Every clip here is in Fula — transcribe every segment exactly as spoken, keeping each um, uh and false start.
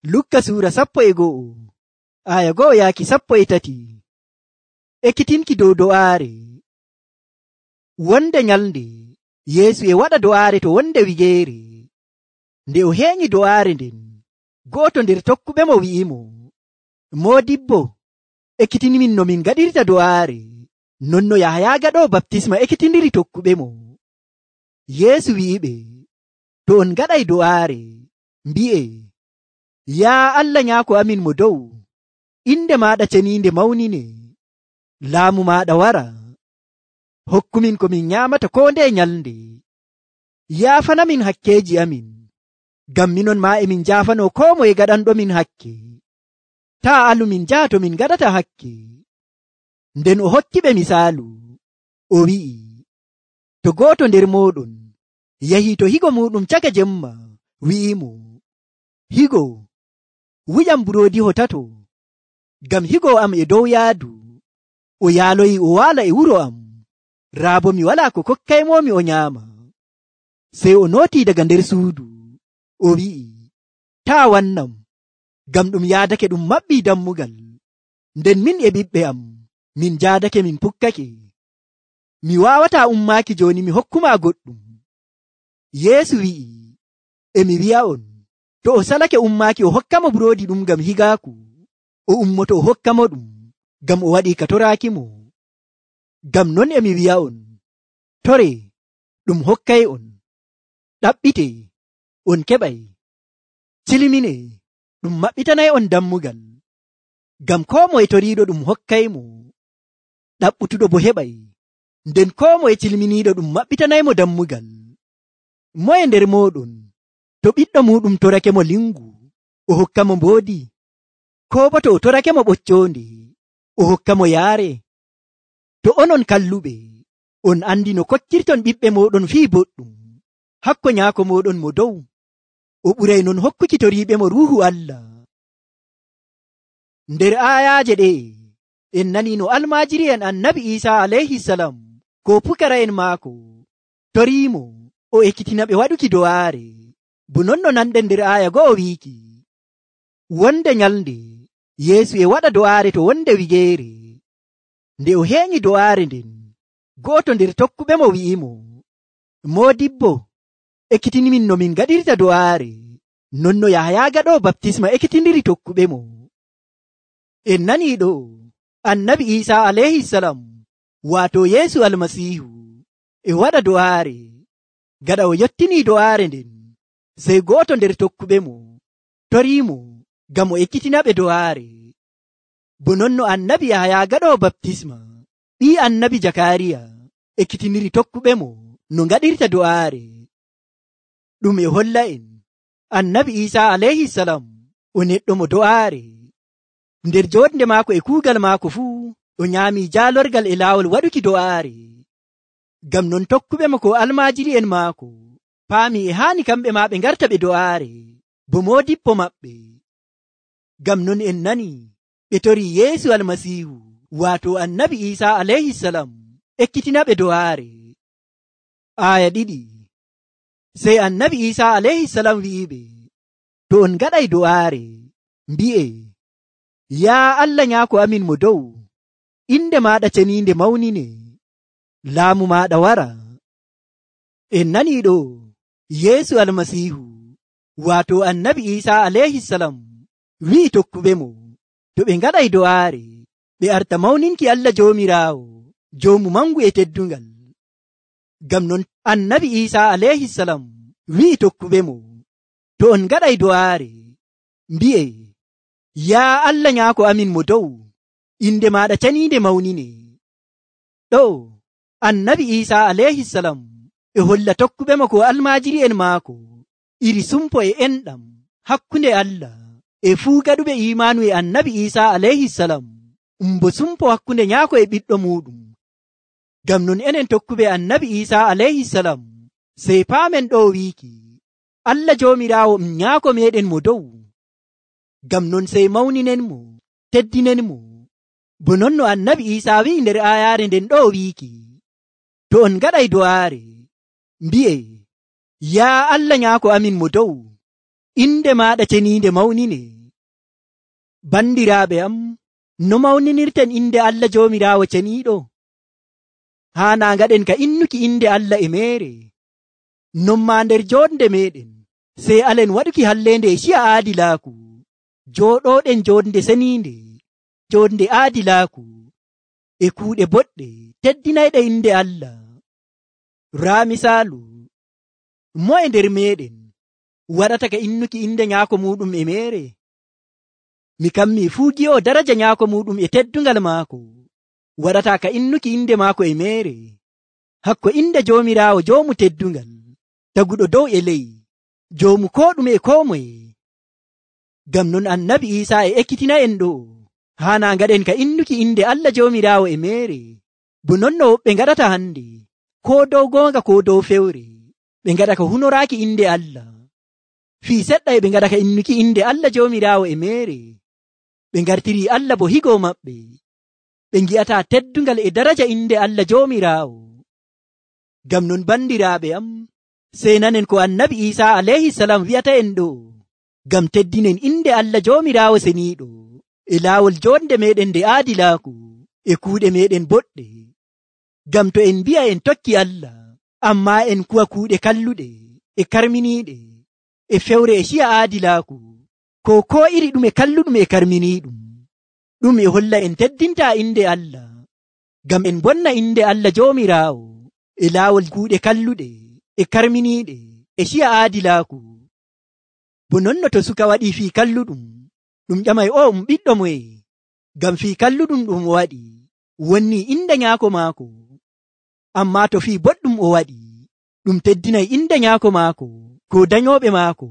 Lukka suura sappo e go'o aya go'o yaaki sappo e tati. Ekkitinki dow do'aare. Wonde nyalnde Yeesu e waɗa do'aare to wonde wigeere. Nde o heeƴi do'aare nden, go'oto nder tokkuɓe mo wi'imo, Moodibbo, ekkitinimin no min gaɗirta do'aare, nonno Yahaya gaɗo baptisma ekkitindiri tokkuɓe mo. Yeesu wi'iɓe, to on gaɗay do'aare, mbi'e, yaa Allah nyaako amin mo dow, inde maɗa ceniinde mawnine, laamu maɗa wara, hokkumin ko min nyamata ko nde nyalnde, yaafanamin hakkeji amin, ngam minon ma emin jaafano ko moye gaɗanɗo min hakke. Ta alu min jaha to min gaɗata hakke. Nden o hokki ɓe misaalu, o wi'i, to goto nder moɗon yahi to higo muɗum caka jemma, wi'imo, higo, wuyam burodi hotato, ngam higo am e dow yaadu, o yaaloyi o waala e wuro am, raabo mi wala ko kokkaymomi o nyaama. Sey o nooti daga nder suudu, o wi'i, ta wannam, ngam ɗum yaadake ɗum maɓɓi dammugal, nden min e ɓiɓɓe am min jaadake min pukkake. Mi wawata ummaki joni mi hokkuma goɗɗum. Yeesu wi'i, emi wi'a on, to o salake ummaki o hokkamo burodi ɗum ngam higaku, o ummoto o hokkamo ɗum ngam o waɗi ka toraki mo. Ngam non emi wi'a on, tore, ɗum hokkay on, ɗaɓɓite, on keɓay, cilimine, ɗum maɓɓitanay on dammugal. Ngam ko moye toriiɗo ɗum hokkay mo, ɗaɓɓutuɗo bo heɓay, nden ko moye cilminiiɗo ɗum maɓɓitanaymo dammugal. Moye nder moɗon, to ɓiɗɗo muɗum torake mo lingu, o hokka mo mboodi, ko bo to o torake mo ɓocconde, o hokka mo yaare. To onon kalluɓe, on andi no kokkirton ɓiɓɓe moɗon fii boɗɗum, hakko nyaako moɗon mo dow, o ɓuray non hokkuki toriiɓe mo ruuhu Allah. Nder ayaje ɗe, en nani no almajiri en annabi Isa alayhi salam ko pukara en maako toriimo o ekkitina ɓe waɗuki do'aare, bo nonno nanɗen nder aya go'o wiiki, wonde nyalnde Yeesu e waɗa do'aare to wonde wigeere. Nde o heeƴi do'aare nden, go'oto nder tokkuɓe mo wi'imo, Moodibbo, ekkitinimin no min gaɗirta do'aare, nonno Yahaya gaɗo baptisma ekkitindiri tokkuɓe mo. En nani ɗo annabi Isa alayhi salam wato Yeesu almasihu e waɗa do'aare. Gaɗa o yottini do'aare nden, sey goto nder tokkuɓe mo toriimo ngam o ekkitina ɓe do'aare. Bo nonno annabi Yahaya gaɗo baptisma, ɓi annabi Jakariya ekkitiniri tokkuɓe mo no gaɗirta do'aare. Ɗum e holla en annabi Isa alayhi salam o neɗɗo mo do'aare. Nder joɗnde maako e kuugal maako fuu o nyaami jaalorgal e laawol waɗuki do'aare. Ngam non tokkuɓe mo ko almajiri en maako paami e haani kamɓe ma ɓe ngarta ɓe do'aare, bo Moodibbo maɓɓe. Ngam non en nani ɓe tori Yeesu almasihu wato annabi Isa alayhi salam ekkitina ɓe do'aare. Aya ɗiɗi. Sey annabi Isa alayhi salam wi'iɓe, to on gaɗay do'aare, mbi'e, yaa Allah nyaako amin mo dow, inde maɗa ceniinde mawnine, laamu maɗa wara. En nani ɗo Yeesu almasihu wato annabi Isa alayhi salam wi'i tokkuɓe mo, to ɓe gaɗay do'aare, ɓe arta mawninki Allah joomiraawo, joomu mangu e teddungal. Ngam non annabi Isa alayhi salam wi'i tokkuɓe mo, to on gaɗay do'aare, mbi'e, yaa Allah nyaako amin mo dow, inde maɗa ceniinde mawnine. Ɗo annabi Isa alayhi salam e holla tokkuɓe mo ko almajiri en maako iri sumpo e enɗam hakkunde Allah e fuu gaɗuɓe imanu e annabi Isa alayhi salam, umbo sumpo hakkunde nyaako e ɓiɗɗo muɗum. Ngam non enen tokkuɓe annabi Isa alayhi salam sey paamen ɗo wiiki, Allah joomiraawo um nyaako meɗen mo dow. Ngam non sey mawninen mo, teddinen mo, bo nonno annabi Isa wi'i nder ayaare nden ɗo wiiki, to on gaɗay do'aare, mbi'e, yaa Allah nyaako amin mo dow, inde maaɗa ceniinde mawnine. Bandiraaɓe am, no mawninirten inde Allah joomiraawo ceniiɗo? Haana ngaɗen ka innuki inde Allah e meere. Non ma nder jonde meɗen, sey alen waɗuki hallende e ciya aadilaaku, jooɗoɗen jonde seniinde, jonde aadilaaku, e kuuɗe boɗɗe teddinayɗe inde Allah. Raa misaalu, mo e nder meɗen waɗata ka innuki inde nyaako muɗum e meere? Mi kammi fuugi o daraja nyaako muɗum e teddungal maako, waɗata ka innuki inde maako e meere. Hakko inde joomiraawo joomu teddungal, taguɗo dow e ley, joomu ko ɗume e ko moye. Gam non annabi Isa e ekkitina en ɗo, haana ngaɗen ka innuki inde Allah joomiraawo e meere, bo nonno woɓɓe ngaɗata hande, ko dow goonga ko dow fewre, ɓe ngaɗa ka hunoraaki inde Allah. Fii seɗɗa e ɓe ngaɗa ka innuki inde Allah joomiraawo e meere, ɓe ngartiri Allah bo higo maɓɓe, ɓe ngi'ata teddungal e daraja inde Allah joomiraawo. Gam non bandiraaɓe am, sey nanen ko annabi Isa alayhi salam wi'ata en ɗo, gam teddinen inde Allah joomiraawo seniiɗo e laawol jonde meɗen nde aadilaaku e kuuɗe meɗen boɗɗe. Gam to en mbi'a en tokki Allah, amma en kuwa kuuɗe kalluɗe e karminiiɗe e fewre e ciya aadilaaku, ko ko iri ɗum e kalluɗum e karminiiɗum, ɗum e holla en teddinta inde Allah, gam en bonna inde Allah joomiraawo e laawol kuuɗe kalluɗe e karminiiɗe e ciya aadilaaku. Bo nonno to suka waɗi fii kalluɗum, ɗum ƴamay o um ɓiɗɗo moye, gam fii kalluɗum ɗum o waɗi wonni inde nyaako maako. Amma to fii boɗɗum o waɗi, ɗum teddinay inde nyaako maako ko dañooɓe maako.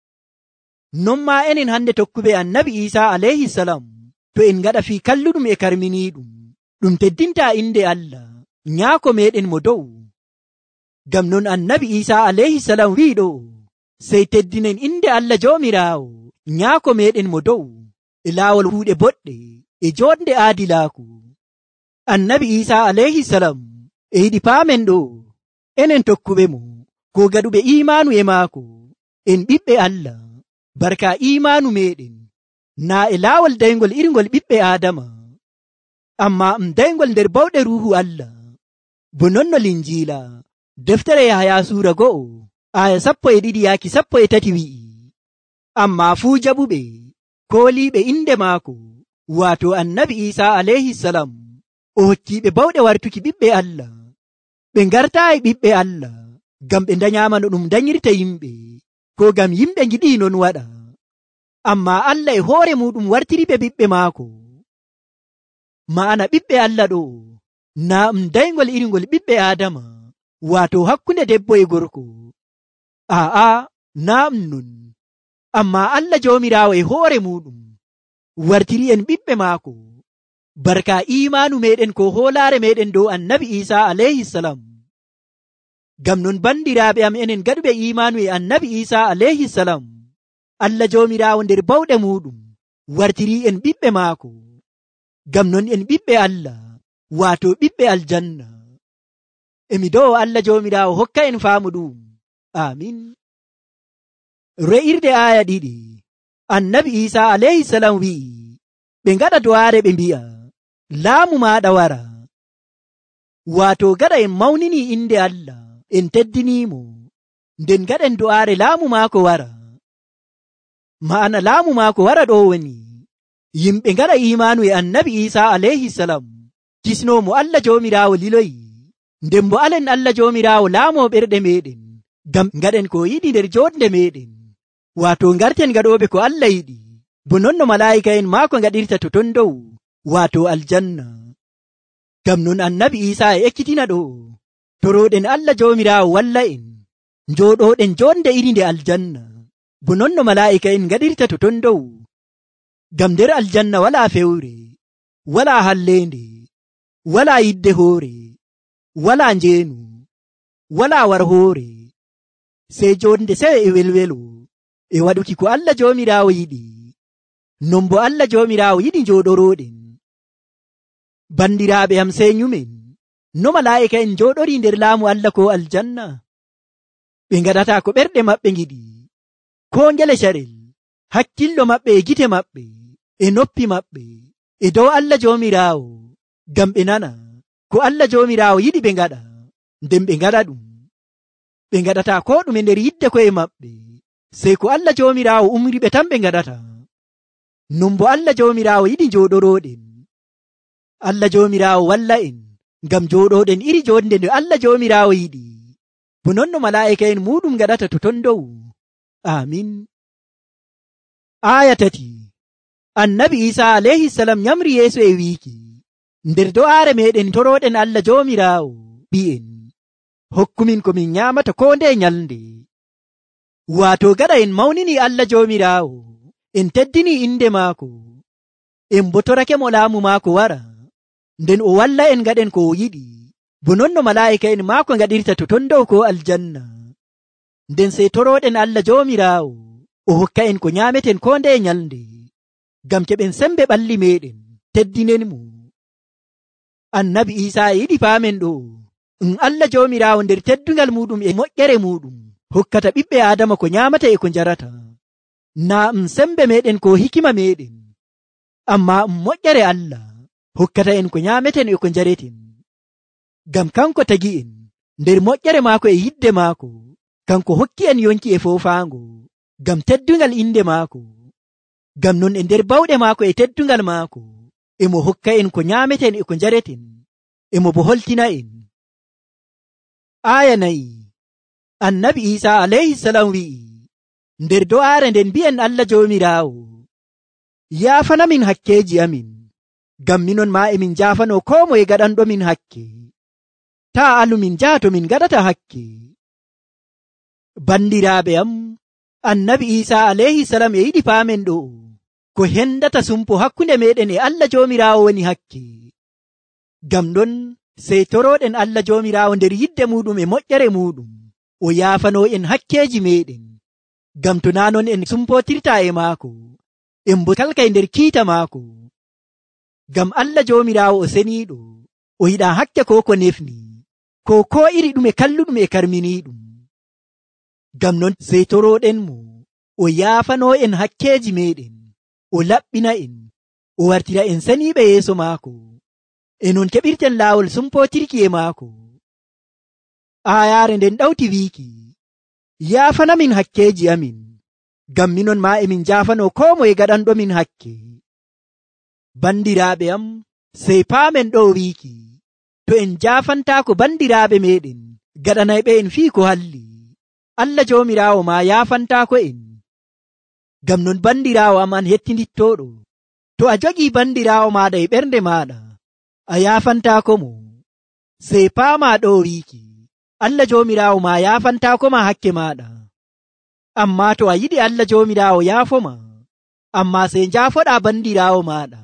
Non ma enen hande tokkuɓe annabi Isa alayhi salam, to en ngaɗa fii kalluɗum e karminiiɗum, ɗum teddinta inde Allah nyaako meɗen mo dow. Gam non annabi Isa alayhi salam wi'i ɗo, sey teddinen inde Allah joomiraawo nyaako meɗen mo dow e laawol huuɗe boɗɗe e jonde aadilaaku. Annabi Isa alayhi salam e yiɗi paamen ɗo, enen tokkuɓe mo ko gaɗuɓe imaanu e maako, en ɓiɓɓe Allah, barka imaanu meɗen na e laawol dayngol irgol ɓiɓɓe Adama, amma um dayngol nder bawɗe ruuhu Allah. Bo nonno Linjiila deftere Yahaya suura go'o aya sappo e ɗiɗi yaaki sappo e tati wi'i, amma fuu jaɓuɓe kooliiɓe inde maako, waato annabi Isa alayhi salam, o hokkiiɓe bawɗe wartuki ɓiɓɓe Allah. Ɓe ngartaayi ɓiɓɓe Allah gam ɓe danyama no ɗum danyirta yimɓe, ko gam yimɓe ngiɗi non waɗa, amma Allah e hoore muɗum wartiri ɓe ɓiɓɓe maako. Ma'ana ɓiɓɓe Allah ɗo na um dayngol irigol ɓiɓɓe Adama, waato hakkunde debbo e gorko. Aa, na um non, amma Allah joomiraawo e hoore muɗum wartiri en ɓiɓɓe maako, barka imaanu meɗen ko hoolaare meɗen dow annabi Isa alayhi salam. Gam non bandiraaɓe am, enen gaɗuɓe imaanu e annabi Isa alayhi salam, Allah joomiraawo nder bawɗe muɗum wartiri en ɓiɓɓe maako. Gam non en ɓiɓɓe Allah, waato ɓiɓɓe aljanna. Emi dow Allah joomiraawo hokka en faamu ɗum. Amin. Re'irde aya ɗiɗi, annabi Isa alayhi salam wi'i, ɓe ngaɗa du'aare ɓe mbi'a, laamu maɗa wara. Waato gaɗa en mawnini inde Allah, en teddinimo, nden gaɗen du'aare laamu maako wara. Ma'ana laamu maako wara ɗo woni, yimɓe ngaɗa imaanu e annabi Isa alayhi salam, kisnomo Allah joomiraawo liloyi, nden bo alen Allah joomiraawo laamo ɓerɗe meɗen, gam ngaɗen ko yiɗi nder jonde meɗen, waato ngarten gaɗoɓe ko Allah yiɗi, bo nonno malaa'ika en maako ngaɗirta to ton dow, waato aljanna. Gam non annabi Isa e ekkitina ɗo, toroɗen Allah joomiraawo walla en, njooɗoɗen jonde iri nde aljanna, bo nonno malaa'ika en ngaɗirta to ton dow. Gam nder aljanna wala fewre, wala hallende, wala yidde hoore, wala njeenu, wala war hoore, sey jonde sewe e welwelo e waɗuki ko Allah joomiraawo yiɗi, non bo Allah joomiraawo yiɗi njooɗoroɗen. Bandiraaɓe am, sey nyumen no malaa'ika en njooɗori nder laamu Allah ko aljanna. Ɓe ngaɗata ko ɓerɗe maɓɓe ngiɗi, koo ngele sharel hakkillo maɓɓe e gite maɓɓe e noppi maɓɓe e dow Allah Joomiraawo ngam ɓe nana ko Allah Joomiraawo yiɗi ɓe ngaɗa, nden ɓe ngaɗa ɗum. Ɓe ngaɗata ko ɗume nder yidde ko'e maɓɓe, sey ko Allah Joomiraawo umri ɓe tan ɓe ngaɗata. Non bo Allah Joomiraawo yiɗi njooɗorooɗen. Allah Joomiraawo walla en ngam jooɗoɗen iri jonde nde Allah Joomiraawo yiɗi, bo nonno malaa'ika en muɗum ngaɗata to ton dow. Amin. Aya tati. Annabi Isa alayhi salam nyamri Yeesu e wiiki, nder do'aare meɗen toroɗen Allah Joomiraawo bi'en, hokkumin ko min nyamata ko nde nyalnde. Waato gaɗa en mawnini Allah Joomiraawo, en teddini inde maako, en botorake mo laamu maako wara, nden o walla en gaɗen ko o yiɗi, bo nonno malaa'ika en maako ngaɗirta to ton dow ko aljanna. Nden sey toroɗen Allah Joomiraawo o hokka en ko nyameten ko nde nyalnde, ngam keɓen sembe ɓalli meɗen teddinen mo. Annabi Isa yiɗi paamen ɗo um Allah Joomiraawo nder teddungal muɗum e moƴƴere muɗum hokkata ɓiɓɓe Adama ko nyamata e ko njarata, na um sembe meɗen ko hikima meɗen, amma um moƴƴere Allah hokkata en ko nyameten e ko njareten. Ngam kanko tagi en nder moƴƴere maako e yidde maako, kanko hokki en yonki e foofaango ngam teddungal inde maako. Ngam non e nder bawɗe maako e teddungal maako emo hokka en ko nyameten e ko njareten, emo bo holtina en. Aya nayi. Annabi Isa alayhi salam wi'i, nder do'aare nden mbi'en Allah Joomiraawo, yaafana min hakkeji amin, ngam minon ma emin jaafano ko moye gaɗanɗo min hakke. Ta alu min jaato min gaɗata hakke. Bandiraaɓe am, Annabi Isa alayhi salam e yiɗi paamen ɗo ko hendata sumpo hakkunde meɗen e Allah Joomiraawo woni hakke. Ngam ɗon sey toroɗen Allah Joomiraawo nder yidde muɗum e moƴƴere muɗum, o yaafano en hakkeji meɗen, ngam to na non en sumpotirta e maako, en bo kalkay nder kiita maako. Ngam Allah Joomiraawo o seniiɗo, o yiɗa hakke ko ko nefni, ko ko iri ɗum e kalluɗum e karminiɗum. Ngam non sey toroɗen mo o yaafano en hakkeji meɗen, o laɓɓina en, o wartira en seniiɓe yeeso maako, e non keɓirten laawol sumpotirki e maako. Ayaare nden ɗawti wiiki, yaafana min hakkeji amin, ngam minon ma emin jaafano ko moye gaɗanɗo min hakke. Bandiraaɓe am, sey paamen ɗo wiiki, to en jaafantaako bandiraaɓe meɗen gaɗanayɓe en fii ko halli, Allah Joomiraawo ma yaafantaako en. Ngam non bandiraawo am an hettindittoɗo, to a jogii bandiraawo maɗa e ɓernde maɗa, a yaafantaako mo. Sey paama ɗo wiiki, Allah Joomiraawo ma yaafantaako ma hakke maɗa. Amma to a yiɗi Allah Joomiraawo yaafoma, amma sey njaafoɗa bandiraawo maɗa.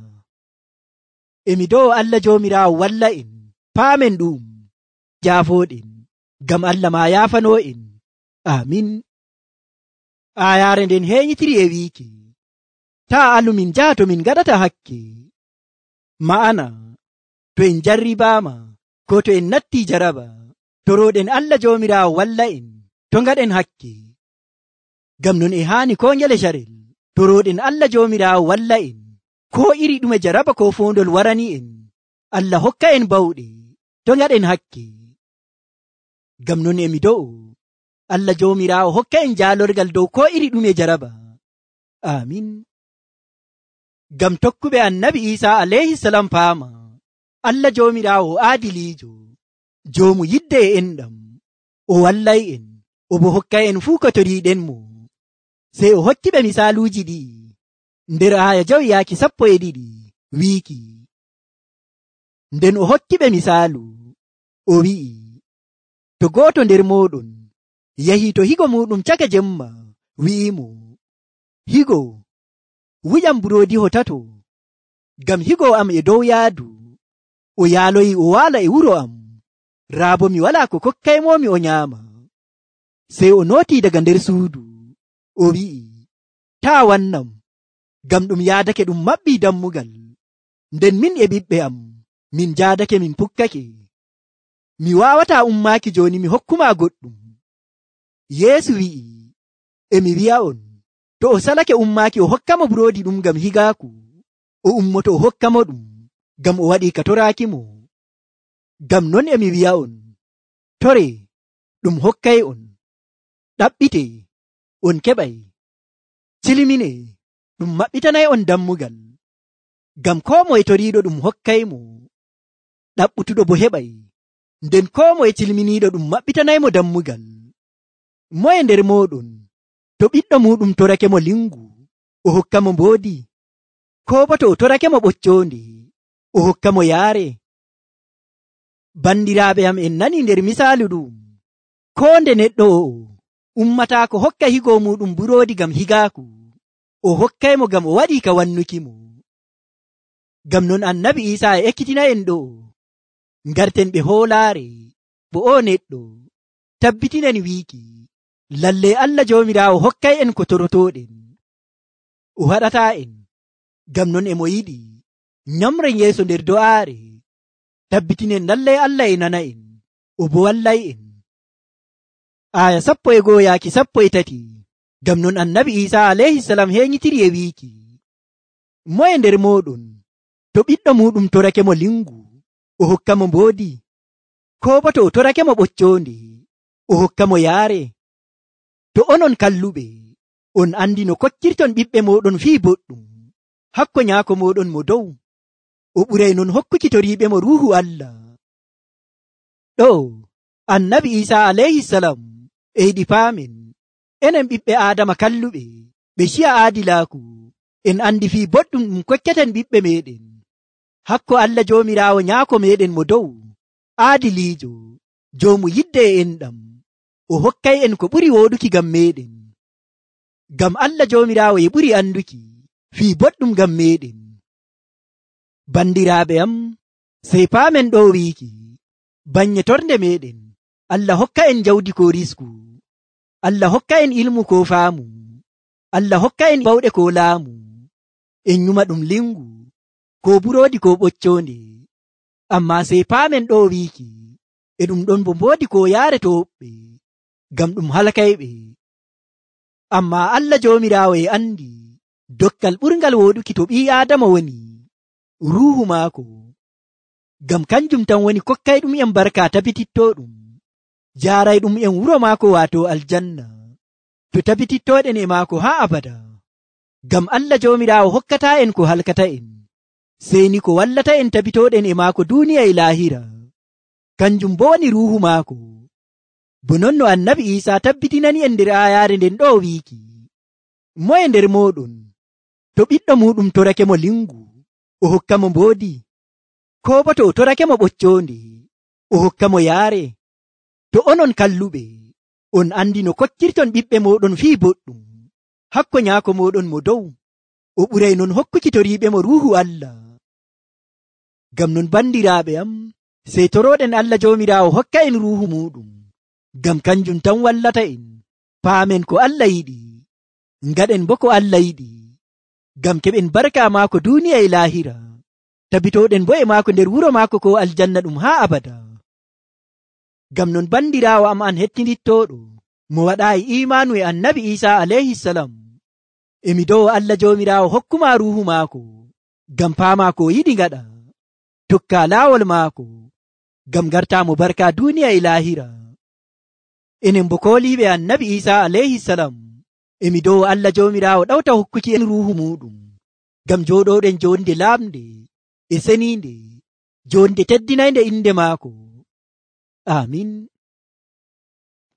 Emi dow Allah Joomiraawo walla en paamen ɗum jaafoɗen, ngam Allah ma yaafano en. Amin. Ayaare nden heeñitiri e wiiki, ta alu min jaato min gaɗata hakke. Ma'ana, to en jarribaama ko to en natti jaraba, toroɗen Allah Joomiraawo walla en to ngaɗen hakke. Ngam non e haani ko ngele sharel toroɗen Allah Joomiraawo walla en, ko iri ɗume jaraba ko fondol warani en, Allah hokka en bawɗe to ngaɗen hakke. Ngam non emi do'o Allah Joomiraawo hokka en jaalorgal dow ko iri ɗume jaraba. Amin. Ngam tokkuɓe Annabi Isa alayhi salam paama, Allah Joomiraawo aadiliijo, joomu yidde e enɗam, o wallay en, o bo hokkay en fuu ko toriiɗen mo. Sey o hokki ɓe misaaluuji ɗi nder aya jawi yaaki sappo e ɗiɗi wiiki, nden o hokki ɓe misaalu, o wi'i, to gooto nder mooɗon yahi to higo muɗum caka jemma, wi'imo, higo wuyam buroodi ho tato, ngam higo am e dow yaadu, o yaaloyi o waala e wuro am, raabo mi wala ko kokkaymomi o nyaama. Sey o nooti daga nder suudu, o wi'i, ta wannam, ngam ɗum yaadake ɗum maɓɓi dammugal, nden min e ɓiɓɓe am min jaadake min pukkake. Mi wawata ummaaki joni mi hokkuma goɗɗum. Yeesu wi'i, emi wi'a on, to o salake ummaaki o hokkamo buroodi ɗum ngam higaaku, o ummoto o hokkamo ɗum ngam o waɗi ka toraaki mo. Ngam non emi wi'a on, tore ɗum hokkay on, ɗaɓɓite on keɓay, silmine ɗum maɓɓitanay on dammugal. Ngam koo moye toriiɗo ɗum hokkay mo, ɗaɓɓutuɗo bo heɓay, nden koo moye silminiiɗo ɗum maɓɓitanay mo dammugal. Moye nder mooɗon to ɓiɗɗo muɗum torake mo lingu, o hokka mo mboodi, koo bo to o torake mo ɓoccoonde, o hokka mo yaare. Bandiraaɓe am, en nani nder misaalu ɗum, koo nde neɗɗo o ummataako hokka higo muɗum buroodi ngam higaaku, o hokkay mo ngam o waɗi ka wannuki mo. Ngam non annabi Iisaa e ekkitina en ɗo, ngarten ɓe hoolaare, bo o neɗɗo tabbitinen wiiki, lalle Allah joomiraawo hokkay en ko torotoɗen, o haɗata en. Ngam non emo yiɗi nyamren yeeso nder do'aare, tabbitinen lalle Allah e nana en, o bo wallay en. Aya sappo e goo yaaki sappo e tati. Ngam non annabi Iisaa alayhi salam heeñitiri e wiiki, moye nder mooɗon to ɓiɗɗo muɗum torake mo lingu, o hokka mo mboodi, koo bo to o torake mo ɓoccoonde, o hokka mo yaare. To onon kalluɓe on andi no kokkirton ɓiɓɓe moɗon fii boɗɗum hakko nyaako moɗon mo dow, o ɓuray non hokkuki toriiɓe mo ruuhu Allah. Ɗo annabi Iisaa alayhi salam e yiɗi paamen enen ɓiɓɓe Aadama kalluɓe ɓe ciya aadilaaku, en andi fii boɗɗum ɗum kokketen ɓiɓɓe meɗen, hakko Allah joomiraawo nyaako meɗen mo dow, aadiliijo, joomu yidde e enɗam, o hokkay en ko ɓuri wooɗuki ngam meɗen. Ngam Allah joomiraawo e ɓuri anduki fii boɗɗum ngam meɗen. Bandiraaɓe am, sey paamen ɗo wiiki, banye torde meɗen, Allah hokka en jawdi ko risku, Allah hokka en ilmu ko faamu, Allah hokka en bawɗe ko laamu, en nyuma ɗum lingu, ko buroodi ko ɓoccoonde. Amma sey paamen ɗo wiiki, e ɗum ɗon bo mboodi ko yaare to woɓɓe, ngam ɗum halkayɓe. Amma Allah joomiraawo e andi dokkal ɓurngal wooɗuki to ɓii Aadama woni, ruuhu maako. Ngam kanjum tan woni kokkay ɗum en barka tabititto ɗum, jaaray ɗum en wuro maako waato aljanna, to tabitittoɗen e maako haa abada. Ngam Allah joomiraawo hokkata en ko halkata en, sey ni ko wallata en tabitoɗen e maako duniya e laahira, kanjum bo woni ruuhu maako. Bo non no annabi Iisaa tabbitinani en nder ayaare nden ɗo wiiki, moye nder moɗon to ɓiɗɗo muɗum torake mo lingu, o hokka mo mboodi, koo bo to o torake mo ɓoccoonde, o hokka mo yaare. To onon kalluɓe on andi no kokkirton ɓiɓɓe moɗon fii boɗɗum hakko nyaako moɗon mo dow, o ɓuray non hokkuki toriiɓe mo ruuhu Allah. Ngam non bandiraaɓe am, sey toroɗen Allah joomiraawo hokka en ruuhu muɗum, ngam kanjum tan wallata en paamen ko Allah yiɗi, ngaɗen bo ko Allah yiɗi, ngam keɓen barka maako duniya e laahira, tabitoɗen bo e maako nder wuro maako ko aljanna ɗum haa abada. Ngam non bandiraawo am an hettinittoɗo mo waɗaayi imanu e annabi Iisaa alayhi salam, emi dow Allah joomiraawo hokkuma ruuhu maako, ngam paama ko yiɗi ngaɗa, tokka laawol maako, ngam gartamo barka duniya e laahira. Enen bo kooliɓe annabi Iisaa alayhi salam, emi dow Allah joomiraawo ɗawta hokkuki en ruuhu muɗum, ngam jooɗoɗen jonde laamde e seniinde, jonde teddinayde inde maako. Amin.